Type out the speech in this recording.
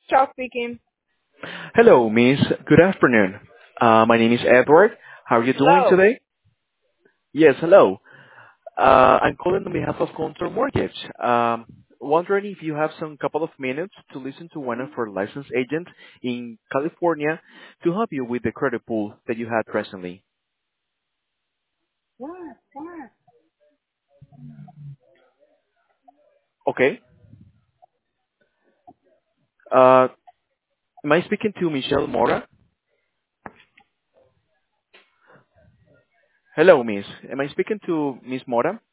Ciao speaking. Hello, Miss. Good afternoon. My name is Edward. How are you doing Hello. today? Yes, hello. I'm calling on behalf of Contour Mortgage. Wondering if you have some couple of minutes to listen to one of our licensed agents in California to help you with the credit pool that you had recently. What? What? Okay. Uh, am I speaking to Michelle Mora? Hello, Miss. Am I speaking to Miss Mora?